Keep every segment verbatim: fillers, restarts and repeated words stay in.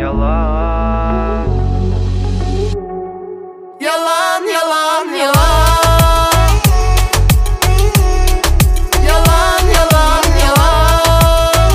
yalan. Yalan, yalan, yalan. Yalan, yalan, yalan.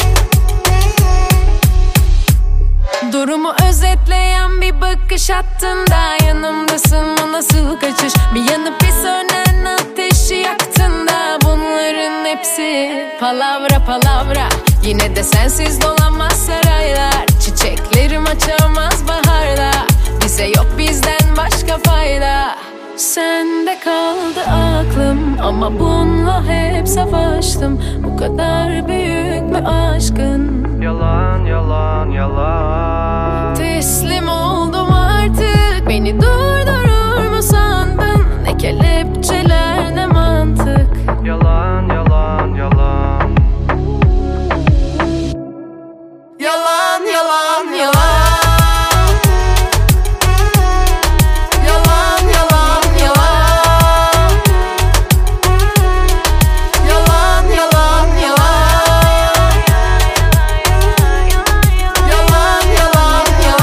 Durumu özetleyen bir bakış attığında yanımdasın, bu nasıl kaçış? Bir yanıp bir sönen ateşi yaktığında bunların hepsi palavra palavra. Yine de sensiz dolanmaz saraylar, çiçeklerim açamaz baharda. Bize yok bizden başka fayda. Sende kaldı aklım ama bununla hep savaştım. Bu kadar büyük mü aşkın? Yalan, yalan, yalan. Teslim oldum artık, beni durdurur mu sandın? Ne kelepçeler ne mantık. Yalan, yalan, yalan. Yalan, yalan, yalan. Yalan, yalan, yalan. Yalan, yalan, yalan. Yalan, yalan,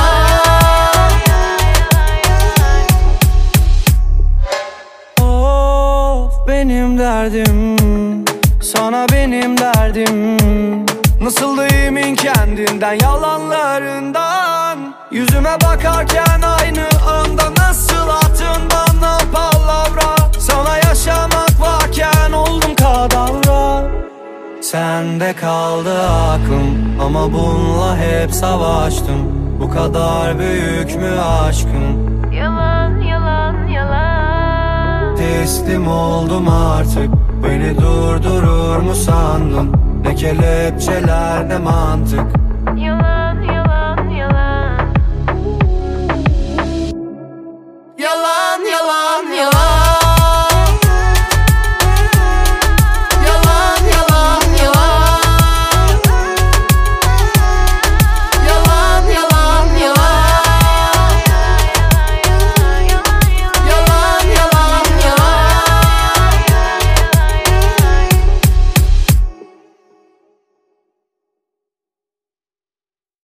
yalan. Of benim derdim, sana benim derdim. Nasıl da emin kendinden, yalanlarından. Yüzüme bakarken aynı anda nasıl attın bana palavra. Sana yaşamak varken oldum kadavra. Sende kaldı aklım ama bununla hep savaştım. Bu kadar büyük mü aşkın? Yalan, yalan, yalan. Teslim oldum artık, beni durdurur mu sandın? Ne kelepçeler ne mantık. Yalan.